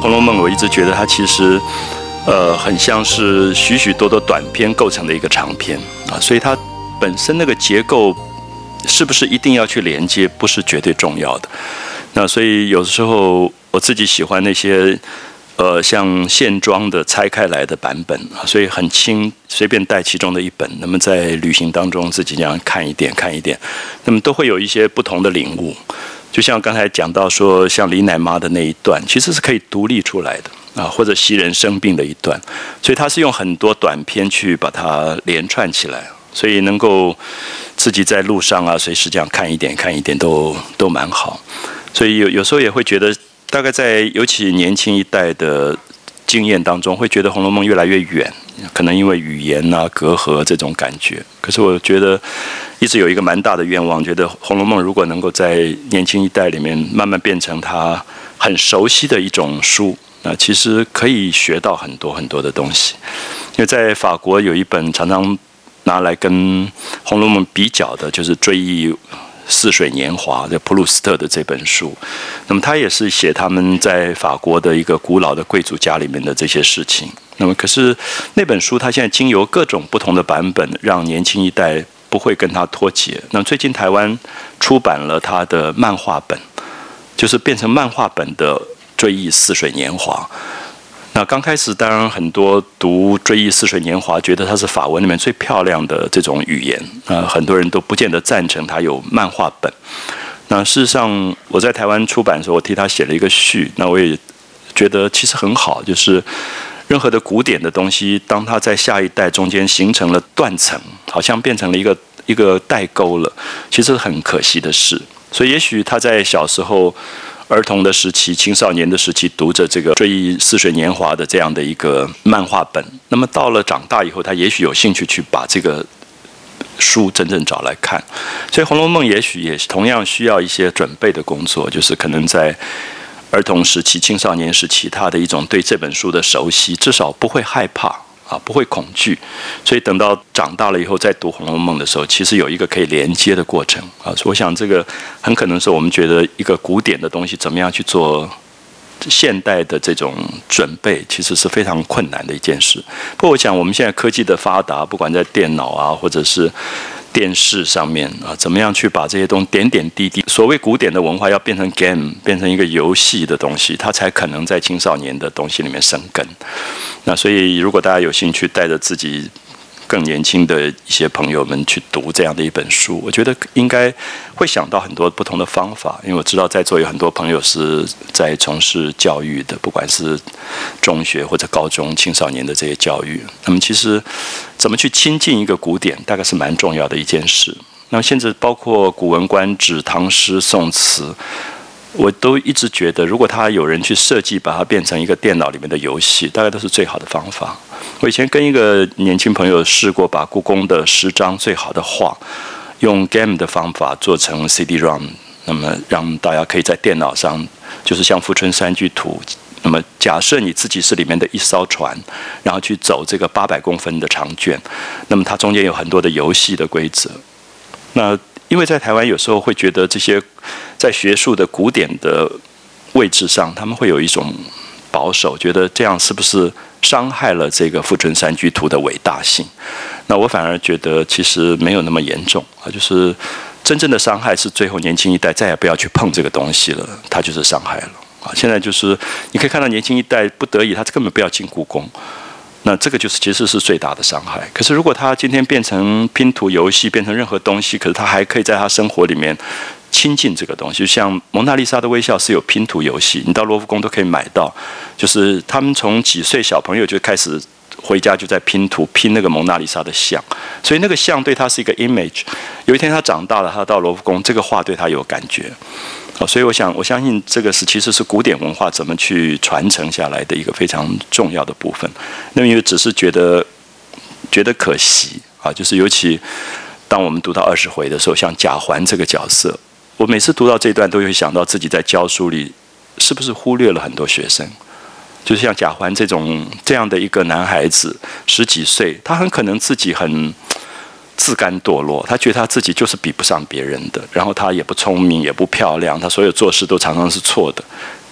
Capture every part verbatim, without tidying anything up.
《红楼梦》我一直觉得它其实，呃，很像是许许多多短篇构成的一个长篇啊，所以它本身那个结构是不是一定要去连接，不是绝对重要的。那所以有时候我自己喜欢那些呃像线装的拆开来的版本啊，所以很轻，随便带其中的一本，那么在旅行当中自己这样看一点看一点，那么都会有一些不同的领悟。就像刚才讲到说，像李奶妈的那一段，其实是可以独立出来的啊，或者袭人生病的一段，所以他是用很多短篇去把它连串起来，所以能够自己在路上啊，随时这样看一点看一点都都蛮好。所以有有时候也会觉得，大概在尤其年轻一代的经验当中，会觉得《红楼梦》越来越远，可能因为语言啊隔阂这种感觉。可是我觉得一直有一个蛮大的愿望，觉得《红楼梦》如果能够在年轻一代里面慢慢变成他很熟悉的一种书，那其实可以学到很多很多的东西。因为在法国有一本常常拿来跟《红楼梦》比较的，就是《追忆似水年华》的普鲁斯特的这本书，那么他也是写他们在法国的一个古老的贵族家里面的这些事情。那么可是那本书，他现在经由各种不同的版本，让年轻一代不会跟他脱节。那最近台湾出版了他的漫画本，就是变成漫画本的《追忆似水年华》。那刚开始当然很多读《追忆似水年华》觉得它是法文里面最漂亮的这种语言，那很多人都不见得赞成它有漫画本。那事实上我在台湾出版的时候，我替他写了一个序，那我也觉得其实很好，就是任何的古典的东西，当它在下一代中间形成了断层，好像变成了一个一个代沟了，其实是很可惜的事。所以也许他在小时候儿童的时期、青少年的时期读着这个《追忆似水年华》的这样的一个漫画本，那么到了长大以后，他也许有兴趣去把这个书真正找来看。所以《红楼梦》也许也同样需要一些准备的工作，就是可能在儿童时期、青少年时期，他的一种对这本书的熟悉，至少不会害怕啊，不会恐惧。所以等到长大了以后再读《红楼梦》的时候，其实有一个可以连接的过程啊。我想这个很可能是我们觉得一个古典的东西怎么样去做现代的这种准备，其实是非常困难的一件事。不过我想我们现在科技的发达，不管在电脑啊，或者是电视上面啊，怎么样去把这些东西点点滴滴，所谓古典的文化要变成 game， 变成一个游戏的东西，它才可能在青少年的东西里面生根。那所以如果大家有兴趣带着自己更年轻的一些朋友们去读这样的一本书，我觉得应该会想到很多不同的方法。因为我知道在座有很多朋友是在从事教育的，不管是中学或者高中青少年的这些教育，那么其实怎么去亲近一个古典，大概是蛮重要的一件事。那么现在包括古文观止、唐诗宋词，我都一直觉得，如果他有人去设计，把它变成一个电脑里面的游戏，大概都是最好的方法。我以前跟一个年轻朋友试过，把故宫的十张最好的画，用 game 的方法做成 C D ROM， 那么让大家可以在电脑上，就是像《富春山居图》，那么假设你自己是里面的一艘船，然后去走这个八百公分的长卷，那么它中间有很多的游戏的规则。那因为在台湾有时候会觉得这些在学术的古典的位置上，他们会有一种保守，觉得这样是不是伤害了这个《富春山居图》的伟大性？那我反而觉得其实没有那么严重啊，就是真正的伤害是最后年轻一代再也不要去碰这个东西了，它就是伤害了啊。现在就是你可以看到年轻一代不得已，他根本不要进故宫。那这个就是其实是最大的伤害。可是如果他今天变成拼图游戏，变成任何东西，可是他还可以在他生活里面亲近这个东西。就像蒙娜丽莎的微笑是有拼图游戏，你到罗浮宫都可以买到，就是他们从几岁小朋友就开始回家就在拼图，拼那个蒙娜丽莎的像，所以那个像对他是一个 image。有一天他长大了，他到罗浮宫，这个画对他有感觉。所以我想，我相信这个是其实是古典文化怎么去传承下来的一个非常重要的部分。那么因为只是觉得觉得可惜啊，就是尤其当我们读到二十回的时候，像贾环这个角色，我每次读到这段都会想到自己在教书里是不是忽略了很多学生。就是像贾环这种这样的一个男孩子，十几岁，他很可能自己很自甘堕落，他觉得他自己就是比不上别人的，然后他也不聪明也不漂亮，他所有做事都常常是错的。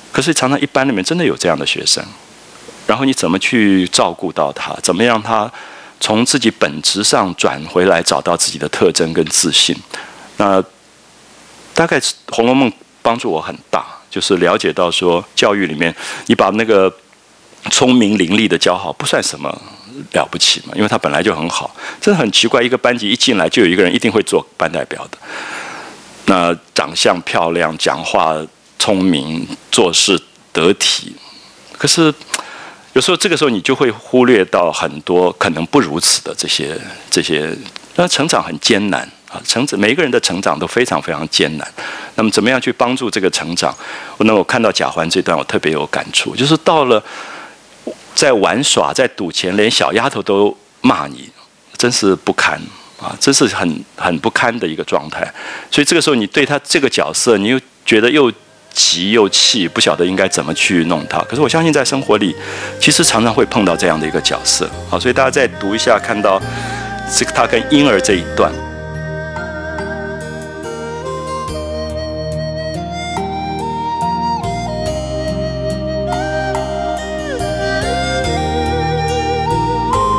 可是常常一班里面真的有这样的学生，然后你怎么去照顾到他，怎么让他从自己本质上转回来，找到自己的特征跟自信。那大概《红楼梦》帮助我很大，就是了解到说，教育里面你把那个聪明伶俐的教好，不算什么了不起嘛，因为他本来就很好。真的很奇怪，一个班级一进来就有一个人一定会做班代表的，那长相漂亮，讲话聪明，做事得体。可是有时候这个时候你就会忽略到很多可能不如此的这些这些，那成长很艰难啊，成长每一个人的成长都非常非常艰难。那么怎么样去帮助这个成长？那我看到贾环这段，我特别有感触，就是到了在玩耍、在赌钱，连小丫头都骂你，真是不堪啊！真是很很不堪的一个状态。所以这个时候，你对他这个角色，你又觉得又急又气，不晓得应该怎么去弄他。可是我相信在生活里，其实常常会碰到这样的一个角色啊。所以大家再读一下，看到这个他跟婴儿这一段。